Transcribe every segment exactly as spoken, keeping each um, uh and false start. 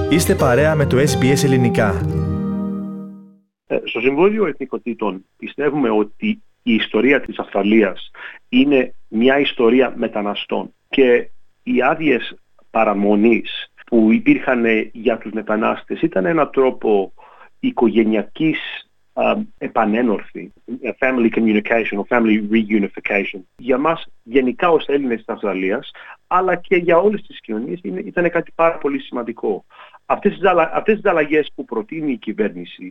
Είστε παρέα με το ες μπι ες Ελληνικά. Στο Συμβούλιο Εθνικοτήτων πιστεύουμε ότι η ιστορία της Αυστραλίας είναι μια ιστορία μεταναστών και οι άδειες παραμονής που υπήρχαν για τους μετανάστες ήταν έναν τρόπο οικογενειακής uh, επανένορθη, family communication, family reunification. Για μας γενικά ως Έλληνες της Αυστραλίας, αλλά και για όλες τις κοινωνίες ήταν κάτι πάρα πολύ σημαντικό. Αυτές τις, αλλα... αυτές τις αλλαγές που προτείνει η κυβέρνηση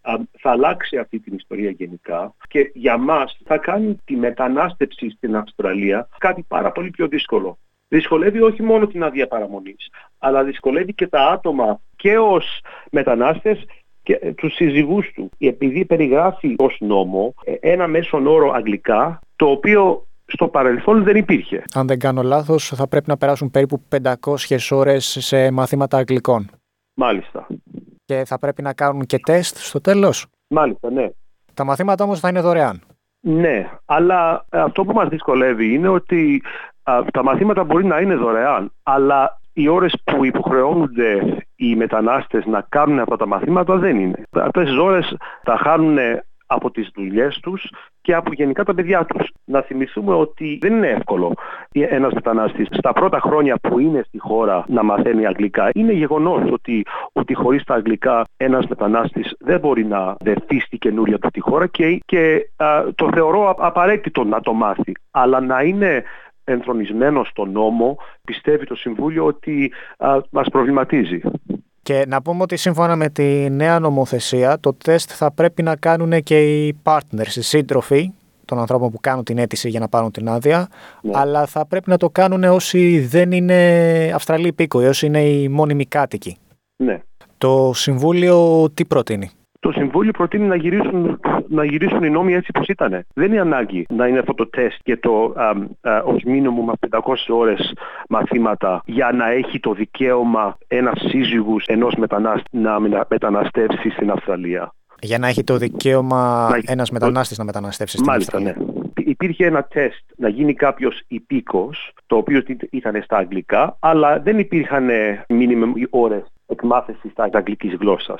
θα αλλάξει αυτή την ιστορία γενικά και για μας θα κάνει τη μετανάστευση στην Αυστραλία κάτι πάρα πολύ πιο δύσκολο. Δυσκολεύει όχι μόνο την άδεια παραμονής, αλλά δυσκολεύει και τα άτομα και ως μετανάστες και τους σύζυγούς του. Επειδή περιγράφει ως νόμο ένα μέσον όρο αγγλικά, το οποίο στο παρελθόν δεν υπήρχε. Αν δεν κάνω λάθος, θα πρέπει να περάσουν περίπου πεντακόσιες ώρες σε μαθήματα αγγλικών. Μάλιστα. Και θα πρέπει να κάνουν και τεστ στο τέλος. Μάλιστα, ναι. Τα μαθήματα όμως θα είναι δωρεάν. Ναι, αλλά αυτό που μας δυσκολεύει είναι ότι α, τα μαθήματα μπορεί να είναι δωρεάν, αλλά οι ώρες που υποχρεώνονται οι μετανάστες να κάνουν αυτά τα μαθήματα δεν είναι. Αυτές τις ώρες τα χάνουν από τις δουλειές τους και από γενικά τα παιδιά τους. Να θυμηθούμε ότι δεν είναι εύκολο ένας μετανάστης στα πρώτα χρόνια που είναι στη χώρα να μαθαίνει αγγλικά. Είναι γεγονός ότι, ότι χωρίς τα αγγλικά ένας μετανάστης δεν μπορεί να δεχτεί στη καινούρια του τη χώρα και, και α, το θεωρώ απαραίτητο να το μάθει. Αλλά να είναι ενθρονισμένο στο νόμο, πιστεύει το Συμβούλιο ότι α, μας προβληματίζει. Και να πούμε ότι σύμφωνα με τη νέα νομοθεσία, το τεστ θα πρέπει να κάνουν και οι partners, οι σύντροφοι των ανθρώπων που κάνουν την αίτηση για να πάρουν την άδεια, ναι. Αλλά θα πρέπει να το κάνουν όσοι δεν είναι Αυστραλοί υπήκοοι, όσοι είναι οι μόνιμοι κάτοικοι. Ναι. Το Συμβούλιο τι προτείνει? Το Συμβούλιο προτείνει να γυρίσουν, να γυρίσουν οι νόμοι έτσι όπως ήταν. Δεν είναι ανάγκη να είναι αυτό το τεστ και το α, α, ως μήνυμου πεντακόσιες ώρες μαθήματα για να έχει το δικαίωμα ένας σύζυγος ενός μετανάστη να μεταναστεύσει στην Αυστραλία. Για να έχει το δικαίωμα να... ένας μετανάστης να μεταναστεύσει στην Μάλιστα, Αυστραλία. Ναι. Υπήρχε ένα τεστ να γίνει κάποιος υπήκος, το οποίο ήταν στα αγγλικά, αλλά δεν υπήρχαν μήνυμες ώρες εκμάθησης της αγγλικής γλώσσας.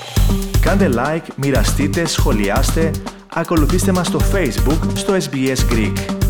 Κάντε like, μοιραστείτε, σχολιάστε, ακολουθήστε μας στο Facebook στο ες μπι ες Greek.